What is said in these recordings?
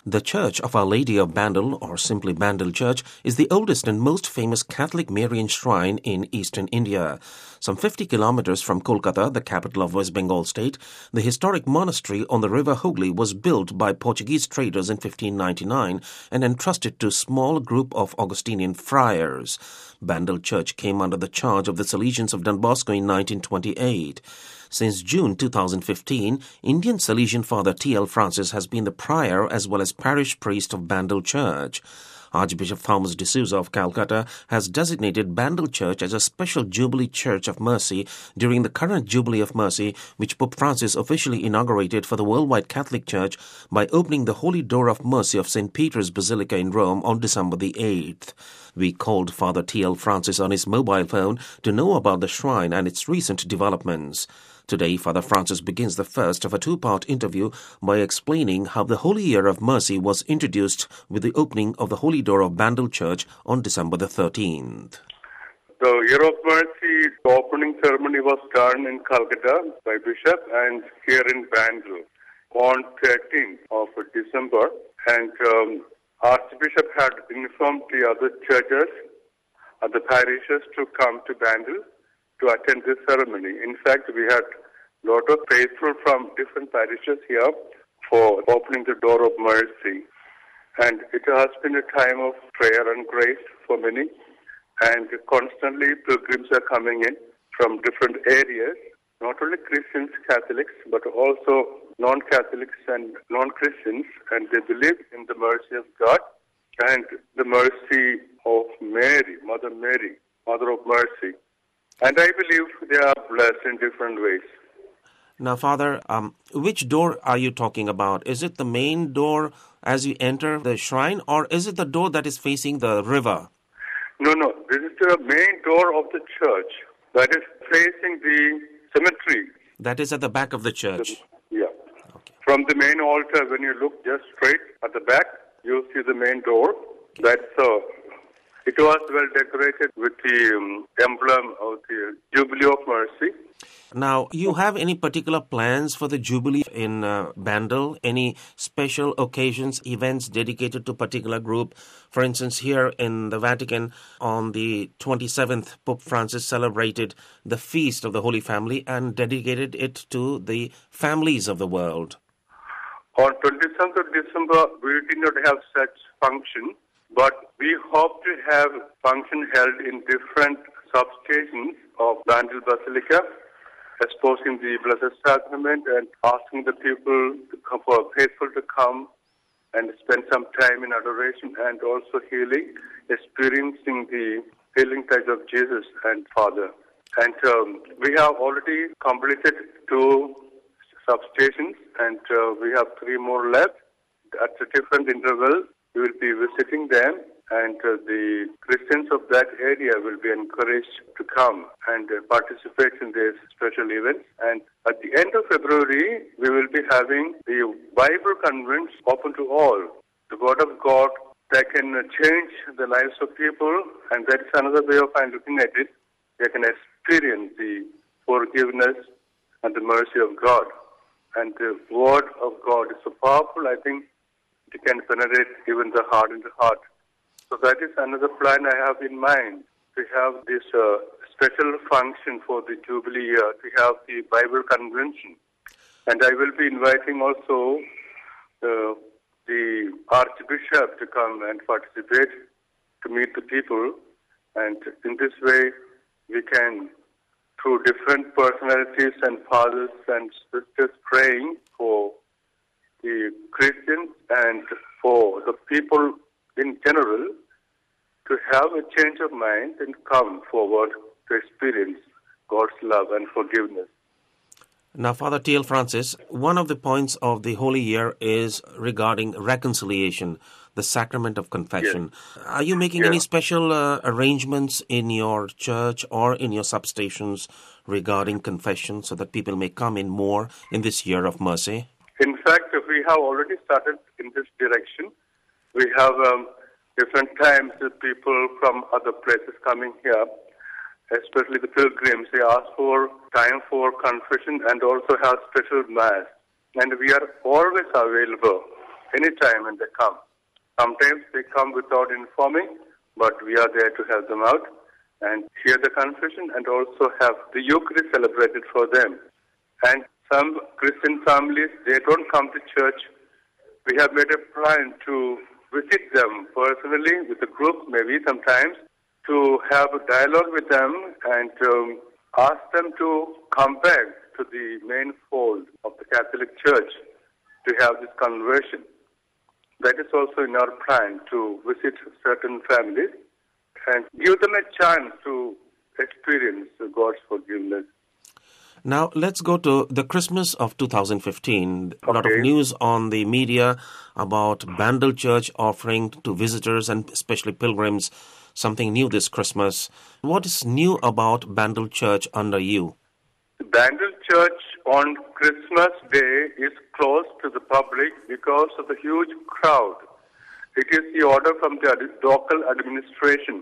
The Church of Our Lady of Bandel, or simply Bandel Church, is the oldest and most famous Catholic Marian shrine in eastern India. Some 50 kilometers from Kolkata, the capital of West Bengal state, the historic monastery on the river Hooghly was built by Portuguese traders in 1599 and entrusted to a small group of Augustinian friars. Bandel Church came under the charge of the Salesians of Don Bosco in 1928. Since June 2015, Indian Salesian Father T.L. Francis has been the prior as well as parish priest of Bandel Church. Archbishop Thomas D'Souza of Calcutta has designated Bandel Church as a special Jubilee Church of Mercy during the current Jubilee of Mercy, which Pope Francis officially inaugurated for the worldwide Catholic Church by opening the Holy Door of Mercy of St. Peter's Basilica in Rome on December the 8th. We called Father T.L. Francis on his mobile phone to know about the shrine and its recent developments. Today, Father Francis begins the first of a two-part interview by explaining how the Holy Year of Mercy was introduced with the opening of the Holy Door of Bandel Church on December the 13th. The Year of Mercy opening ceremony was done in Calcutta by Bishop and here in Bandel on 13th of December. And Archbishop had informed the other churches, the parishes to come to Bandel to attend this ceremony. In fact, we had a lot of faithful from different parishes here for opening the door of mercy. And it has been a time of prayer and grace for many. And constantly pilgrims are coming in from different areas, not only Christians, Catholics, but also non-Catholics and non-Christians. And they believe in the mercy of God and the mercy of Mary, Mother of Mercy. And I believe they are blessed in different ways. Now, Father, which door are you talking about? Is it the main door as you enter the shrine, or is it the door that is facing the river? No. This is the main door of the church that is facing the cemetery. That is at the back of the church? Yeah. Okay. From the main altar, when you look just straight at the back, you'll see the main door. That's it was well decorated with the emblem of the Jubilee of Mercy. Now, you have any particular plans for the Jubilee in Bandel? Any special occasions, events dedicated to a particular group? For instance, here in the Vatican, on the 27th, Pope Francis celebrated the Feast of the Holy Family and dedicated it to the families of the world. On 27th of December, we did not have such function. But we hope to have function held in different substations of Bandel Basilica, exposing the Blessed Sacrament and asking the people to come, for faithful to come and spend some time in adoration and also healing, experiencing the healing touch of Jesus and Father. And we have already completed 2 substations and we have 3 more left at a different interval. We will be visiting them, and the Christians of that area will be encouraged to come and participate in these special events. And at the end of February, we will be having the Bible Convents open to all. The Word of God that can change the lives of people, and that is another way of looking at it. They can experience the forgiveness and the mercy of God. And the Word of God is so powerful, I think, it can penetrate even the heart into heart. So that is another plan I have in mind, to have this special function for the Jubilee year, to have the Bible Convention. And I will be inviting also the Archbishop to come and participate, to meet the people. And in this way, we can, through different personalities and fathers and sisters, praying for the Christians and for the people in general to have a change of mind and come forward to experience God's love and forgiveness. Now, Father T.L. Francis, one of the points of the Holy Year is regarding reconciliation, the sacrament of confession. Yes. Are you making any special arrangements in your church or in your substations regarding confession so that people may come in more in this year of mercy? In fact, we have already started in this direction. We have different times with people from other places coming here, especially the pilgrims. They ask for time for confession and also have special mass. And we are always available anytime when they come. Sometimes they come without informing, but we are there to help them out and hear the confession and also have the Eucharist celebrated for them. And some Christian families, they don't come to church. We have made a plan to visit them personally with a group, maybe sometimes, to have a dialogue with them and ask them to come back to the main fold of the Catholic Church to have this conversion. That is also in our plan, to visit certain families and give them a chance to experience God's forgiveness. Now, let's go to the Christmas of 2015. A lot of Okay. news on the media about Bandel Church offering to visitors and especially pilgrims something new this Christmas. What is new about Bandel Church under you? The Bandel Church on Christmas Day is closed to the public because of the huge crowd. It is the order from the local administration.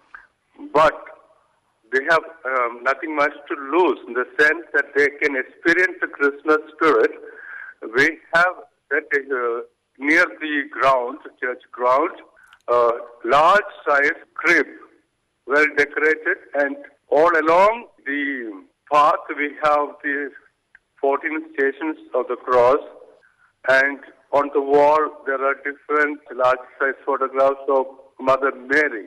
But they have nothing much to lose in the sense that they can experience the Christmas spirit. We have that near the ground, church ground, a large-sized crib, well decorated, and all along the path we have the 14 stations of the cross, and on the wall there are different large-sized photographs of Mother Mary.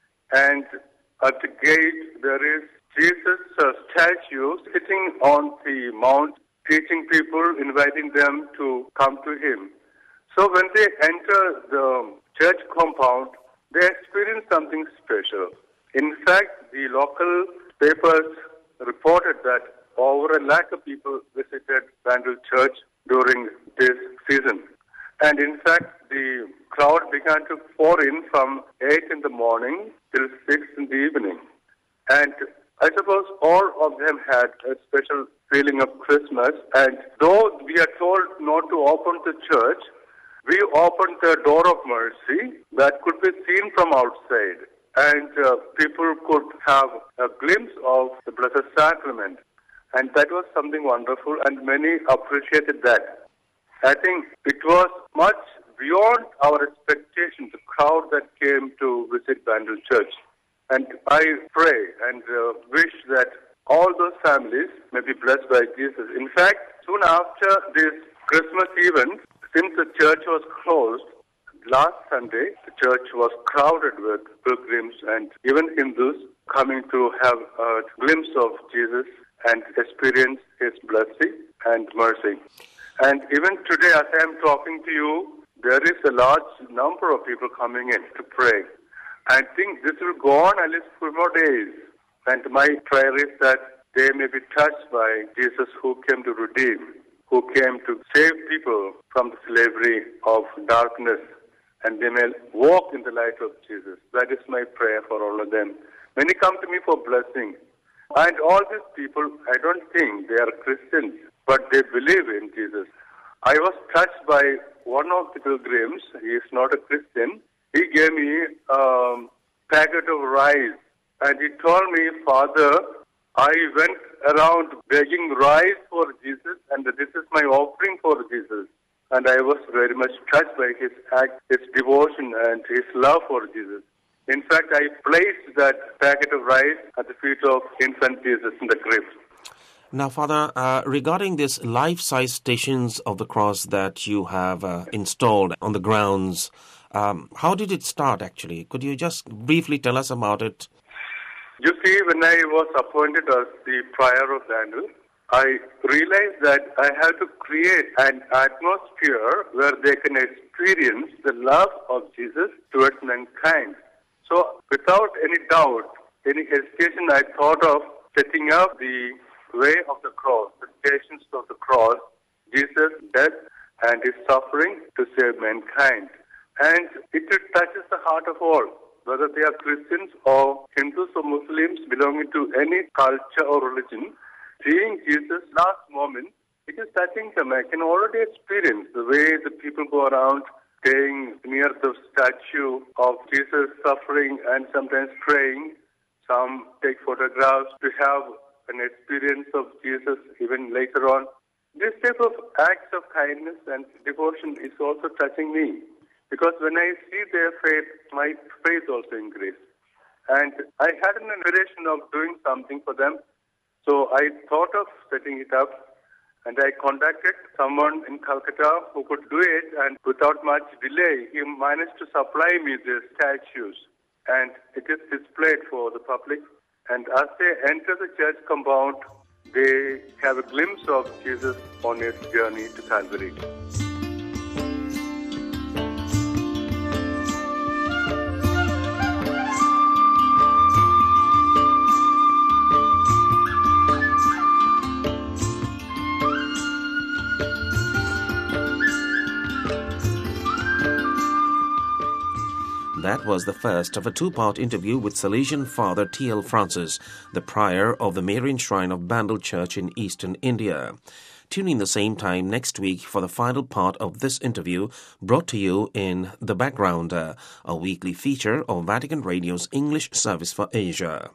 And at the gate, there is Jesus' statue sitting on the mount, teaching people, inviting them to come to him. So when they enter the church compound, they experience something special. In fact, the local papers reported that over 1 lakh of people visited Bandel Church during this season. And in fact, the crowd began to pour in from 8 in the morning till 6 in the evening. And I suppose all of them had a special feeling of Christmas. And though we are told not to open the church, we opened the door of mercy that could be seen from outside. And people could have a glimpse of the Blessed Sacrament. And that was something wonderful, and many appreciated that. I think it was much beyond our expectations, the crowd that came to visit Bandel Church. And I pray and wish that all those families may be blessed by Jesus. In fact, soon after this Christmas event, since the church was closed, last Sunday, the church was crowded with pilgrims and even Hindus coming to have a glimpse of Jesus and experience His blessing and mercy. And even today, as I am talking to you, there is a large number of people coming in to pray. I think this will go on at least 4 more days. And my prayer is that they may be touched by Jesus, who came to redeem, who came to save people from the slavery of darkness, and they may walk in the light of Jesus. That is my prayer for all of them. Many come to me for blessing. And all these people, I don't think they are Christians, but they believe in Jesus. I was touched by one of the pilgrims. He is not a Christian. He gave me a packet of rice, and he told me, Father, I went around begging rice for Jesus, and this is my offering for Jesus. And I was very much touched by his act, his devotion, and his love for Jesus. In fact, I placed that packet of rice at the feet of infant Jesus in the crib. Now, Father, regarding these life-size stations of the cross that you have installed on the grounds, how did it start, actually? Could you just briefly tell us about it? You see, when I was appointed as the prior of Bandel, I realized that I have to create an atmosphere where they can experience the love of Jesus towards mankind. So, without any doubt, any hesitation, I thought of setting up the way of the cross, the stations of the cross, Jesus' death and His suffering to save mankind. And it touches the heart of all, whether they are Christians or Hindus or Muslims belonging to any culture or religion. Seeing Jesus' last moment, it is touching them. I can already experience the way the people go around staying near the statue of Jesus suffering and sometimes praying. Some take photographs to have an experience of Jesus even later on. This type of acts of kindness and devotion is also touching me, because when I see their faith, my faith also increases. And I had an inspiration of doing something for them, so I thought of setting it up, and I contacted someone in Calcutta who could do it, and without much delay, he managed to supply me the statues, and it is displayed for the public. And as they enter the church compound, they have a glimpse of Jesus on his journey to Calvary. That was the first of a two-part interview with Salesian Father T.L. Francis, the prior of the Marian Shrine of Bandel Church in eastern India. Tune in the same time next week for the final part of this interview, brought to you in The Backgrounder, a weekly feature of Vatican Radio's English service for Asia.